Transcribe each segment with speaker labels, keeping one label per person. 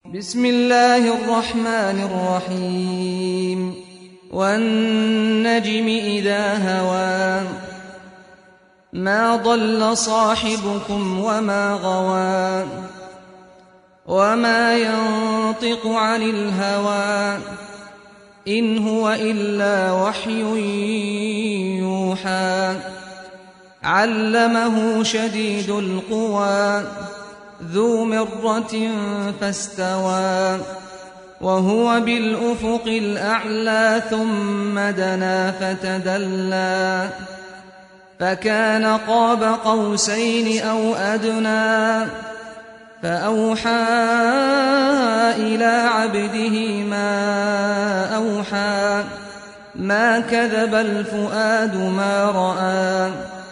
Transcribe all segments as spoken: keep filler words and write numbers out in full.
Speaker 1: بسم الله الرحمن الرحيم والنجم إذا هوى ما ضل صاحبكم وما غوى وما ينطق عن الهوى إن هو إلا وحي يوحى علمه شديد القوى ذو مرة فاستوى وهو بالأفق الأعلى ثم دنا فتدلى فكان قاب قوسين أو أدنى فأوحى إلى عبده ما أوحى ما كذب الفؤاد ما رأى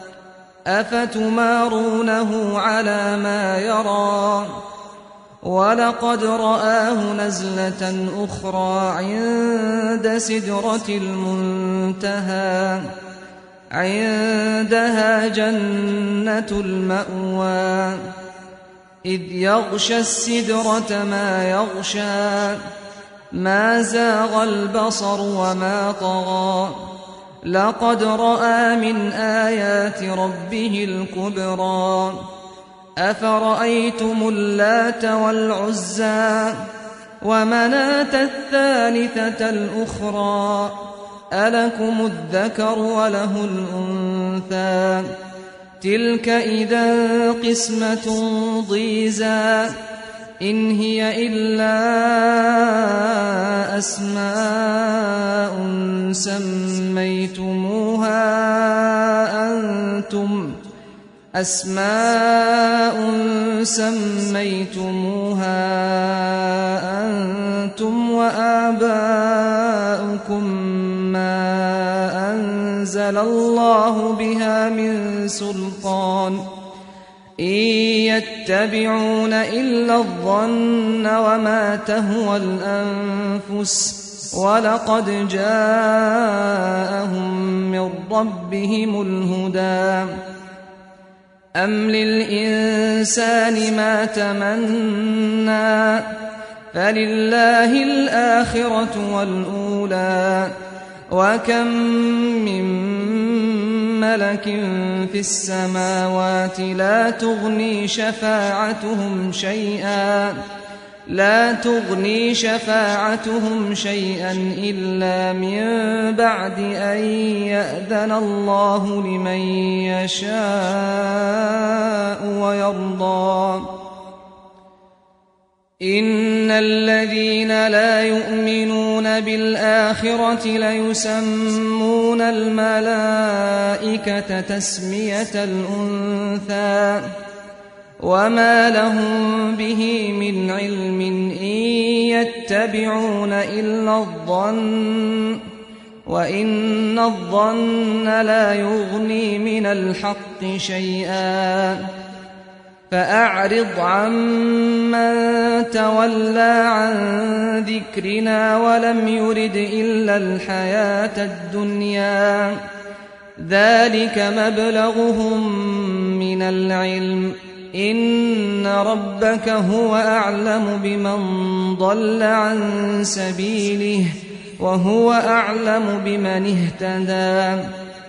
Speaker 1: أفتمارونه على ما يرى ولقد رآه نزلة أخرى عند سدرة المنتهى عندها جنة المأوى إذ يغشى السدرة ما يغشى ما زاغ البصر وما طغى لقد رأى من آيات ربه الكبرى أفرأيتم اللات والعزى ومناة الثالثة الأخرى ألكم الذكر وله الأنثى تلك إذا قسمة ضيزى إن هي إلا أسماء سميتموها أنتم أسماء سميتموها أنتم وآباؤكم ما أنزل الله بها من سلطان إن يتبعون إلا الظن وما تهوى الأنفس ولقد جاءهم من ربهم الهدى أم للإنسان ما تمنى فلله الآخرة والأولى وكم من ملك في السماوات لا تغني شفاعتهم شيئا لا تغني شفاعتهم شيئا إلا من بعد أن يأذن الله لمن يشاء ويرضى إن الذين لا يؤمنون بالآخرة ليسمون الملائكة تسمية الأنثى وما لهم به من علم إن يتبعون إلا الظن وإن الظن لا يغني من الحق شيئا فأعرض عمن تولى عن ذكرنا ولم يرد إلا الحياة الدنيا ذلك مبلغهم من العلم إن ربك هو أعلم بمن ضل عن سبيله وهو أعلم بمن اهتدى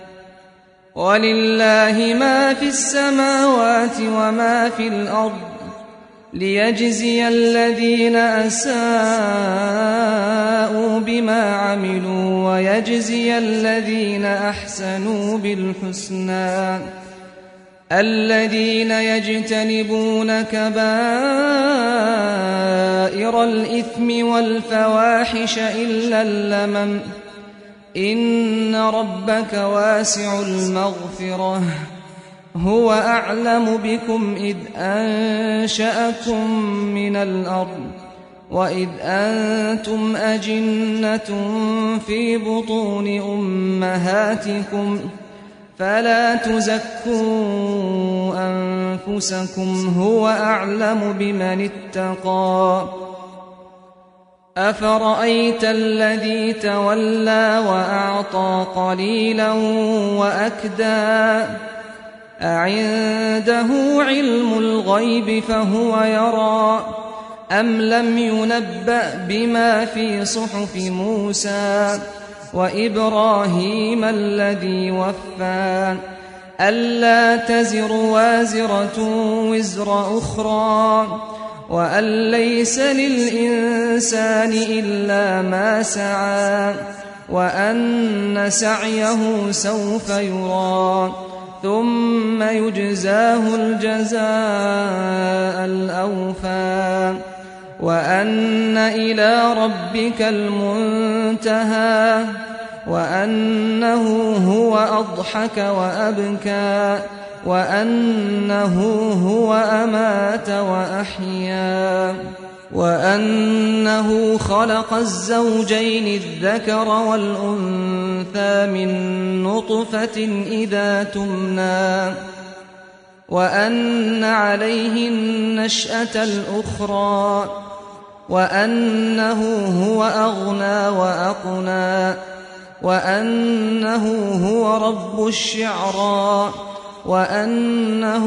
Speaker 1: ولله ما في السماوات وما في الأرض ليجزي الذين أساءوا بما عملوا ويجزي الذين أحسنوا بالحسنى الذين يجتنبون كبائر الإثم والفواحش إلا اللمم إن ربك واسع المغفرة هو أعلم بكم إذ أنشأكم من الأرض وإذ أنتم أجنة في بطون أمهاتكم فلا تزكوا أنفسكم هو أعلم بمن اتقى أفرأيت الذي تولى وأعطى قليلا وأكدى أعنده علم الغيب فهو يرى أم لم ينبأ بما في صحف موسى وإبراهيم الذي وفى ألا تزر وازرة وزر أخرى وأن ليس للإنسان إلا ما سعى وأن سعيه سوف يرى ثم يجزاه الجزاء الأوفى وأن إلى ربك المنتهى وأنه هو أضحك وأبكى وأنه هو أمات وأحيا وأنه خلق الزوجين الذكر والأنثى من نطفة إذا تمنى وأن عليه النشأة الأخرى وأنه هو أغنى وأقنى وأنه هو رب الشعرى وأنه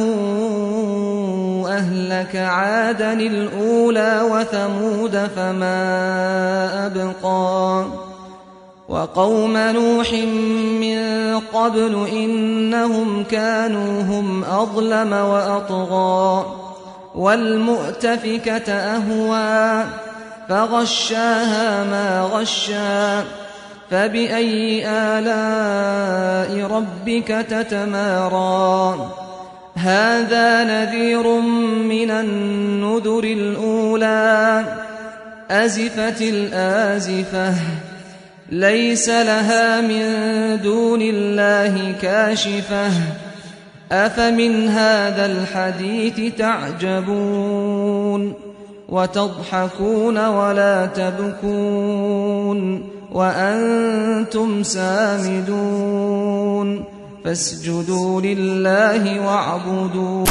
Speaker 1: أهلك عادا الأولى وثمود فما أبقى وقوم نوح من قبل إنهم كانوا هم أظلم وأطغى والمؤتفكة أهوى فغشاها ما غشى فبأي آلاء ربك تتمارى هذا نذير من النذر الأولى أزفت الآزفة ليس لها من دون الله كاشفة أفمن هذا الحديث تعجبون وتضحكون ولا تبكون وأنتم سامدون فاسجدوا لله واعبدوا